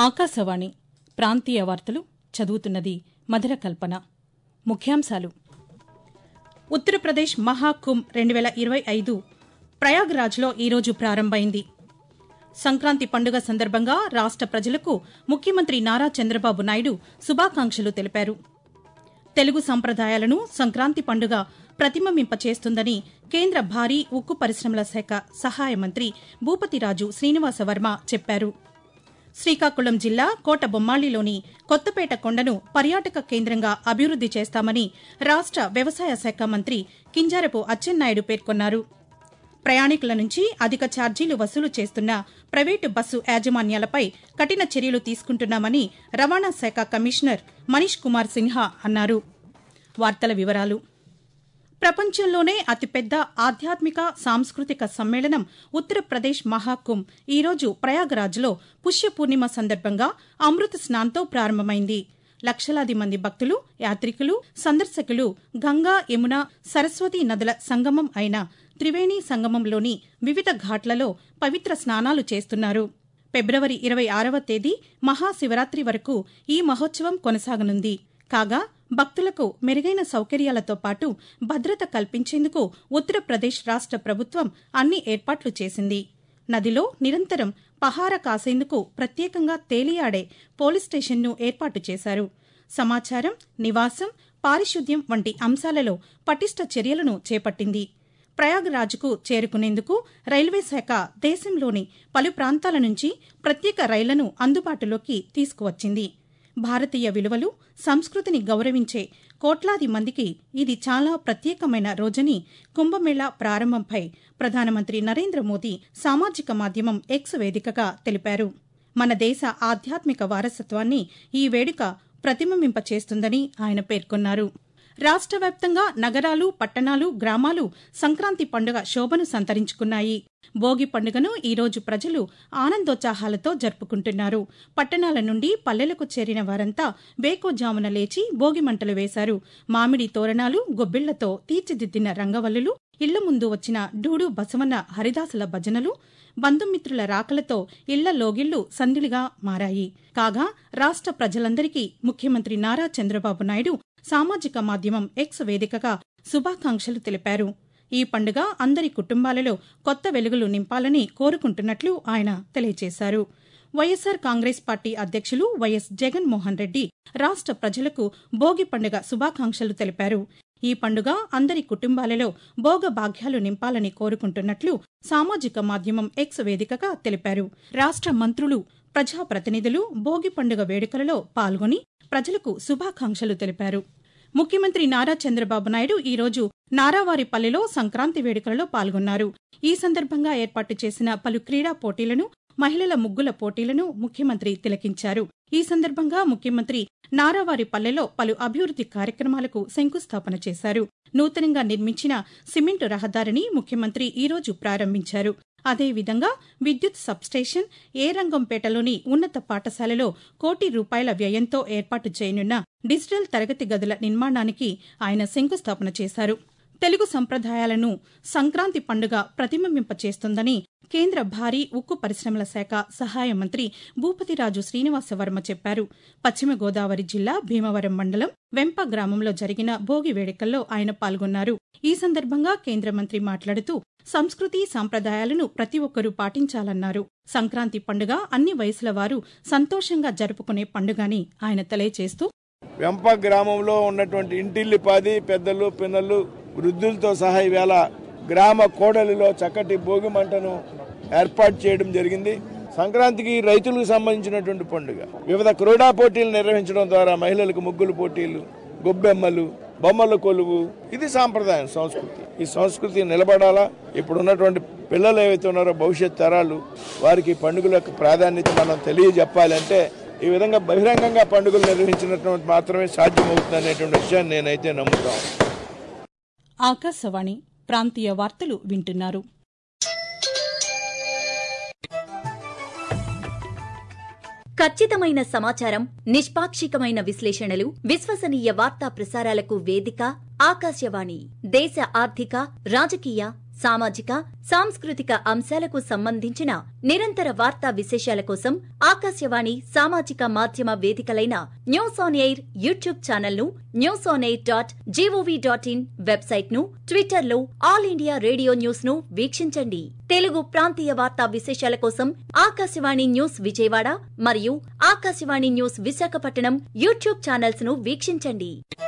ఆకాశవాణి ప్రాంతీయ వార్తలు చదువుతున్నది మధుర కల్పన. ముఖ్యాంశాలు: ఉత్తరప్రదేశ్ మహాకుంభ్ 2025 ప్రయాగ్రాజ్లో ఈరోజు ప్రారంభమైంది. సంక్రాంతి పండుగ సందర్భంగా రాష్ట ప్రజలకు ముఖ్యమంత్రి నారా చంద్రబాబు నాయుడు శుభాకాంక్షలు తెలిపారు. తెలుగు సంప్రదాయాలను సంక్రాంతి పండుగ ప్రతిబింబింపచేస్తుందని కేంద్ర భారీ ఉక్కు పరిశ్రమల శాఖ సహాయ మంత్రి భూపతిరాజు శ్రీనివాసవర్మ చెప్పారు. శ్రీకాకుళం జిల్లా కోటబొమ్మాళిలోని కొత్తపేట కొండను పర్యాటక కేంద్రంగా అభివృద్ది చేస్తామని రాష్ట వ్యవసాయ శాఖ మంత్రి కింజారపు అచ్చెన్నాయుడు పేర్కొన్నారు. ప్రయాణికుల నుంచి అధిక ఛార్జీలు వసూలు చేస్తున్న ప్రైవేటు బస్సు యాజమాన్యాలపై కఠిన చర్యలు తీసుకుంటున్నామని రవాణా శాఖ కమిషనర్ మనీష్ కుమార్ సిన్హా అన్నారు. వార్తల వివరాలు: ప్రపంచంలోనే అతిపెద్ద ఆధ్యాత్మిక సాంస్కృతిక సమ్మేళనం ఉత్తరప్రదేశ్ మహాకుంభ్ ఈరోజు ప్రయాగ్రాజ్లో పుష్య పూర్ణిమ సందర్భంగా అమృత స్నాన్తో ప్రారంభమైంది. లక్షలాది మంది భక్తులు, యాత్రికులు, సందర్శకులు గంగా, యమున, సరస్వతీ నదుల సంగమం అయిన త్రివేణి సంగమంలోని వివిధ ఘాట్లలో పవిత్ర స్నానాలు చేస్తున్నారు. ఫిబ్రవరి 26వ తేదీ మహాశివరాత్రి వరకు ఈ మహోత్సవం కొనసాగనుంది. కాగా భక్తులకు మెరుగైన సౌకర్యాలతో పాటు భద్రత కల్పించేందుకు ఉత్తరప్రదేశ్ రాష్ట ప్రభుత్వం అన్ని ఏర్పాట్లు చేసింది. నదిలో నిరంతరం పహారా కాసేందుకు ప్రత్యేకంగా తేలియాడే పోలీస్ స్టేషన్ను ఏర్పాటు చేశారు. సమాచారం, నివాసం, పారిశుద్ధ్యం వంటి అంశాలలో పటిష్ట చర్యలను చేపట్టింది. ప్రయాగ్రాజ్కు చేరుకునేందుకు రైల్వే శాఖ దేశంలోని పలు ప్రాంతాల నుంచి ప్రత్యేక రైళ్లను అందుబాటులోకి తీసుకువచ్చింది. భారతీయ విలువలు, సంస్కృతిని గౌరవించే కోట్లాది మందికి ఇది చాలా ప్రత్యేకమైన రోజని కుంభమేళా ప్రారంభంపై ప్రధానమంత్రి నరేంద్ర మోదీ సామాజిక మాధ్యమం ఎక్స్ వేదికగా తెలిపారు. మన దేశ ఆధ్యాత్మిక వారసత్వాన్ని ఈ వేడుక ప్రతిబింబింపచేస్తుందని ఆయన పేర్కొన్నారు. రాష్ట వ్యాప్తంగా నగరాలు, పట్టణాలు, గ్రామాలు సంక్రాంతి పండుగ శోభను సంతరించుకున్నాయి. భోగి పండుగను ఈరోజు ప్రజలు ఆనందోత్సాహాలతో జరుపుకుంటున్నారు. పట్టణాల నుండి పల్లెలకు చేరిన వారంతా వేకోజామున లేచి భోగి మంటలు వేశారు. మామిడి తోరణాలు, గొబ్బిళ్లతో తీర్చిదిద్దిన రంగవల్లులు, ఇళ్ల ముందు వచ్చిన డూడు బసవన్న హరిదాసుల భజనలు, బంధుమిత్రుల రాకలతో ఇళ్ల లోగిళ్లు సందడిగా మారాయి. కాగా రాష్ట ప్రజలందరికీ ముఖ్యమంత్రి నారా చంద్రబాబు నాయుడు సామాజిక మాధ్యమం ఎక్స్ వేదికగా శుభాకాంక్షలు తెలిపారు. ఈ పండుగ అందరి కుటుంబాలలో కొత్త వెలుగులు నింపాలని కోరుకుంటున్నట్లు ఆయన తెలియజేశారు. వైఎస్సార్ కాంగ్రెస్ పార్టీ అధ్యక్షులు వైఎస్ జగన్మోహన్ రెడ్డి రాష్ట ప్రజలకు భోగి పండుగ శుభాకాంక్షలు తెలిపారు. ఈ పండుగ అందరి కుటుంబాలలో భోగ భాగ్యాలు నింపాలని కోరుకుంటున్నట్లు సామాజిక మాధ్యమం ఎక్స్ వేదికగా తెలిపారు. రాష్ట మంత్రులు, ప్రజాప్రతినిధులు భోగి పండుగ వేడుకలలో పాల్గొని ప్రజలకు శుభాకాంక్షలు తెలిపారు. ముఖ్యమంత్రి నారా చంద్రబాబు నాయుడు ఈరోజు నారావారిపల్లెలో సంక్రాంతి వేడుకలలో పాల్గొన్నారు. ఈ సందర్భంగా ఏర్పాటు చేసిన పలు క్రీడా పోటీలను, మహిళల ముగ్గుల పోటీలను ముఖ్యమంత్రి తిలకించారు. ఈ సందర్భంగా ముఖ్యమంత్రి నారావారిపల్లెలో పలు అభివృద్ది కార్యక్రమాలకు శంకుస్థాపన చేశారు. నూతనంగా నిర్మించిన సిమెంటు రహదారిని ముఖ్యమంత్రి ఈరోజు ప్రారంభించారు. అదేవిధంగా విద్యుత్ సబ్స్టేషన్, ఏరంగంపేటలోని ఉన్నత పాఠశాలలో ₹1,00,00,000 వ్యయంతో ఏర్పాటు చేయనున్న డిజిటల్ తరగతి గదుల నిర్మాణానికి ఆయన శంకుస్థాపన చేశారు. తెలుగు సంప్రదాయాలను సంక్రాంతి పండుగ ప్రతిబింబింపచేస్తుందని కేంద్ర భారీ ఉక్కు పరిశ్రమల శాఖ సహాయ మంత్రి భూపతిరాజు శ్రీనివాసవర్మ చెప్పారు. పశ్చిమ గోదావరి జిల్లా భీమవరం మండలం వెంప గ్రామంలో జరిగిన భోగి వేడుకల్లో ఆయన పాల్గొన్నారు. ఈ సందర్భంగా కేంద్ర మంత్రి మాట్లాడుతూ సంస్కృతి, సంప్రదాయాలను ప్రతి ఒక్కరూ పాటించాలన్నారు. సంక్రాంతి పండుగ అన్ని వయసుల వారు సంతోషంగా జరుపుకునే పండుగని ఆయన తెలియజేస్తూ, వెంప గ్రామంలో ఉన్నటువంటి ఇంటిల్లిపాది పెద్దలు, పిన్నలు, వృద్ధులతో సహా ఈవేళ గ్రామ కోడలిలో చక్కటి భోగి మంటను ఏర్పాటు చేయడం జరిగింది. సంక్రాంతికి రైతులకు సంబంధించినటువంటి పండుగ. వివిధ క్రీడా పోటీలు నిర్వహించడం ద్వారా మహిళలకు ముగ్గులు పోటీలు, గొబ్బెమ్మలు, బొమ్మల కొలువు, ఇది సాంప్రదాయం, సంస్కృతి. ఈ సంస్కృతి నిలబడాలా. ఇప్పుడున్నటువంటి పిల్లలు ఏవైతే ఉన్నారో భవిష్యత్ తరాలు, వారికి పండుగల యొక్క ప్రాధాన్యత మనం తెలియజెప్పాలంటే ఈ విధంగా బహిరంగంగా పండుగలు నిర్వహించినటువంటి మాత్రమే సాధ్యమవుతుంది అనేటువంటి విషయాన్ని నేనైతే నమ్ముతాను. ఆకాశవాణి ప్రాంతీయ వార్తలు వింటున్నారు. ఖచ్చితమైన సమాచారం, నిష్పాక్షికమైన విశ్లేషణలు, విశ్వసనీయ వార్తా ప్రసారాలకు వేదిక ఆకాశవాణి. దేశ ఆర్థిక, రాజకీయ, సామాజిక, సాంస్కృతిక అంశాలకు సంబంధించిన నిరంతర వార్తా విశేషాల కోసం ఆకాశవాణి సామాజిక మాధ్యమ వేదికలైన news on air YouTube channel ను, newsonair.gov.in వెబ్సైట్ ను, ట్విట్టర్ లో ఆల్ ఇండియా రేడియో న్యూస్ ను వీక్షించండి. తెలుగు ప్రాంతీయ వార్తా విశేషాల కోసం ఆకాశవాణి న్యూస్ విజయవాడ మరియు Akashvani news Visakhapatnam YouTube channels ను వీక్షించండి.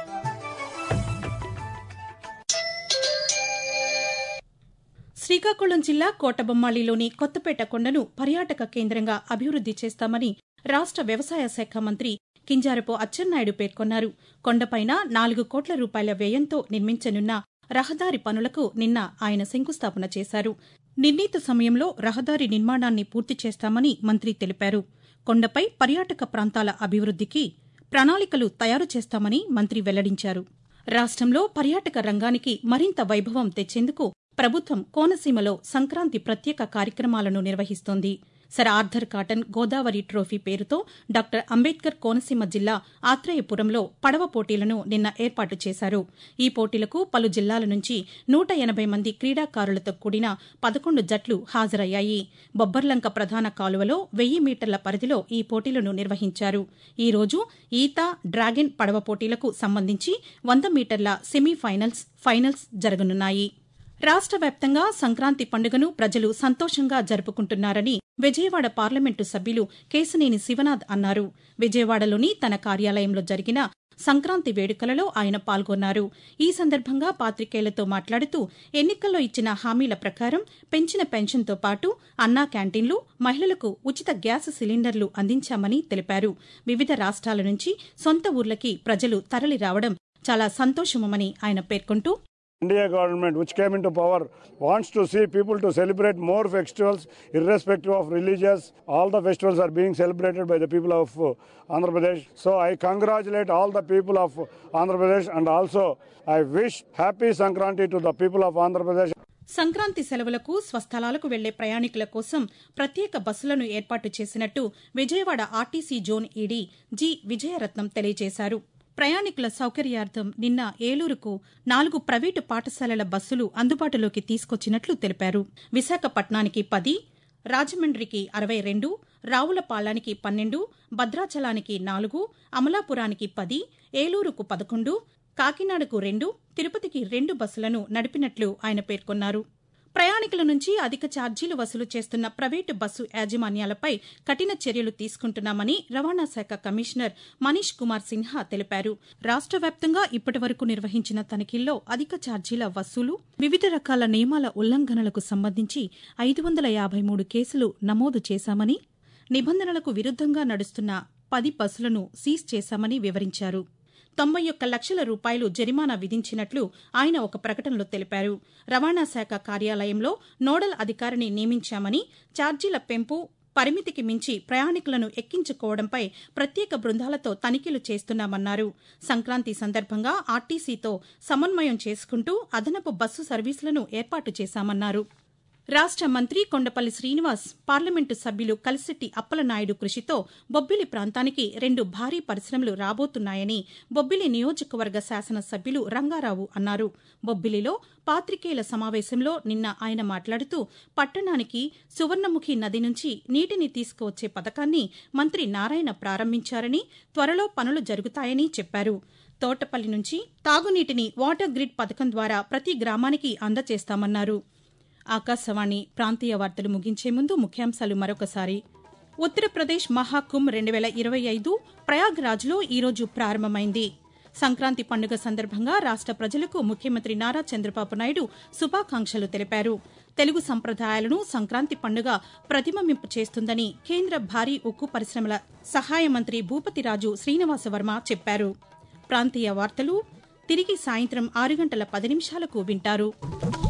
శ్రీకాకుళం జిల్లా కోటబొమ్మాళిలోని కొత్తపేట కొండను పర్యాటక కేంద్రంగా అభివృద్ది చేస్తామని రాష్ట వ్యవసాయ శాఖ మంత్రి కింజారపు అచ్చెన్నాయుడు పేర్కొన్నారు. కొండపైన 4 కోట్ల రూపాయల వ్యయంతో నిర్మించనున్న రహదారి పనులకు నిన్న ఆయన శంకుస్థాపన చేశారు. నిర్ణీత సమయంలో రహదారి నిర్మాణాన్ని పూర్తి చేస్తామని మంత్రి తెలిపారు. కొండపై పర్యాటక ప్రాంతాల అభివృద్దికి ప్రణాళికలు తయారు చేస్తామని మంత్రి వెల్లడించారు. రాష్ట్రంలో పర్యాటక రంగానికి మరింత వైభవం తెచ్చేందుకు ప్రభుత్వం కోనసీమలో సంక్రాంతి ప్రత్యేక కార్యక్రమాలను నిర్వహిస్తోంది. Sir Arthur Cotton Godavari trophy పేరుతో డాక్టర్ అంబేద్కర్ కోనసీమ జిల్లా ఆత్రేయపురంలో పడవ పోటీలను నిన్న ఏర్పాటు చేశారు. ఈ పోటీలకు పలు జిల్లాల నుంచి 180 మంది క్రీడాకారులతో కూడిన 11 జట్లు హాజరయ్యాయి. బొబ్బర్లంక ప్రధాన కాలువలో 1000 మీటర్ల పరిధిలో ఈ పోటీలను నిర్వహించారు. ఈ రోజు ఈత, డ్రాగన్ పడవ పోటీలకు సంబంధించి 100 మీటర్ల సెమీఫైనల్స్, ఫైనల్స్ జరగనున్నాయి. రాష్ట్ర వ్యాప్తంగా సంక్రాంతి పండుగను ప్రజలు సంతోషంగా జరుపుకుంటున్నారని విజయవాడ పార్లమెంటు సభ్యులు కేశినేని శివనాథ్ అన్నారు. విజయవాడలోని తన కార్యాలయంలో జరిగిన సంక్రాంతి వేడుకలలో ఆయన పాల్గొన్నారు. ఈ సందర్భంగా పాతికేయులతో మాట్లాడుతూ ఎన్నికల్లో ఇచ్చిన హామీల ప్రకారం పెంచిన పెన్షన్తో పాటు అన్నా క్యాంటీన్లు, మహిళలకు ఉచిత గ్యాస్ సిలిండర్లు అందించామని తెలిపారు. వివిధ రాష్ట్రాల నుంచి సొంత ఊర్లకి ప్రజలు తరలి రావడం చాలా సంతోషమని ఆయన పేర్కొంటూ India government, which came into power, wants to see people to celebrate more festivals irrespective of religious. All the festivals are being celebrated by the people of Andhra Pradesh. So I congratulate all the people of Andhra Pradesh, and also I wish happy Sankranti to the people of Andhra Pradesh. Sankranti సెలవులకు స్వస్థలాలకు వెళ్లే ప్రయాణికుల కోసం ప్రత్యేక బస్సులను ఏర్పాటు చేసినట్టు Vijayawada RTC zone ED G Vijayaratnam తెలియజేశారు. ప్రయాణికుల సౌకర్యార్థం నిన్న ఏలూరుకు 4 ప్రైవేటు పాఠశాలల బస్సులు అందుబాటులోకి తీసుకొచ్చినట్లు తెలిపారు. విశాఖపట్నానికి 10, రాజమండ్రికి 62, రావులపాలానికి 12, భద్రాచలానికి 4, అమలాపురానికి 10, ఏలూరుకు 11, కాకినాడకు 2, తిరుపతికి 2 బస్సులను నడిపినట్లు ఆయన పేర్కొన్నారు. ప్రయాణికుల నుంచి అధిక ఛార్జీలు వసూలు చేస్తున్న ప్రైవేటు బస్సు యాజమాన్యాలపై కఠిన చర్యలు తీసుకుంటున్నామని రవాణా శాఖ కమిషనర్ మనీష్ కుమార్ సిన్హా తెలిపారు. రాష్ట్ర వ్యాప్తంగా ఇప్పటి వరకు నిర్వహించిన తనిఖీల్లో అధిక ఛార్జీల వసూలు, వివిధ రకాల నియమాల ఉల్లంఘనలకు సంబంధించి 553 కేసులు నమోదు చేశామని, నిబంధనలకు విరుద్దంగా నడుస్తున్న 10 బస్సులను సీజ్ చేశామని వివరించారు. 91 లక్షల రూపాయలు జరిమానా విధించినట్లు ఆయన ఒక ప్రకటనలో తెలిపారు. రవాణా శాఖ కార్యాలయంలో నోడల్ అధికారిని నియమించామని, ఛార్జీల పెంపు, పరిమితికి మించి ప్రయాణికులను ఎక్కించుకోవడంపై ప్రత్యేక బృందాలతో తనిఖీలు చేస్తున్నామన్నారు. సంక్రాంతి సందర్భంగా ఆర్టీసీతో సమన్వయం చేసుకుంటూ అదనపు బస్సు సర్వీసులను ఏర్పాటు చేశామన్నారు. రాష్ట మంత్రి కొండపల్లి శ్రీనివాస్, పార్లమెంటు సభ్యులు కలిశెట్టి అప్పలనాయుడు కృషితో బొబ్బిలి ప్రాంతానికి 2 భారీ పరిశ్రమలు రాబోతున్నాయని బొబ్బిలి నియోజకవర్గ శాసనసభ్యులు రంగారావు అన్నారు. బొబ్బిలిలో పాతికేయుల సమావేశంలో నిన్న ఆయన మాట్లాడుతూ పట్టణానికి సువర్ణముఖి నది నుంచి నీటిని తీసుకువచ్చే పథకాన్ని మంత్రి నారాయణ ప్రారంభించారని, త్వరలో పనులు జరుగుతాయని చెప్పారు. తోటపల్లి నుంచి తాగునీటిని వాటర్ గ్రిడ్ పథకం ద్వారా ప్రతి గ్రామానికి అందజేస్తామన్నారు. ఆకాశవాణి ప్రాంతీయ వార్తలు ముగించే ముందు ముఖ్యాంశాలు మరొకసారి. ఉత్తరప్రదేశ్ మహాకుంభ్ 2025 ప్రయాగ్రాజ్లో ఈరోజు ప్రారంభమైంది. సంక్రాంతి పండుగ సందర్భంగా రాష్ట ప్రజలకు ముఖ్యమంత్రి నారా చంద్రబాబు నాయుడు శుభాకాంక్షలు తెలిపారు. తెలుగు సంప్రదాయాలను సంక్రాంతి పండుగ ప్రతిబింబింప చేస్తుందని కేంద్ర భారీ ఉక్కు పరిశ్రమల సహాయ మంత్రి భూపతిరాజు శ్రీనివాసవర్మ చెప్పారు. ప్రాంతీయ వార్తలు తిరిగి సాయంత్రం 6 గంటల 10 నిమిషాలకు వింటారు.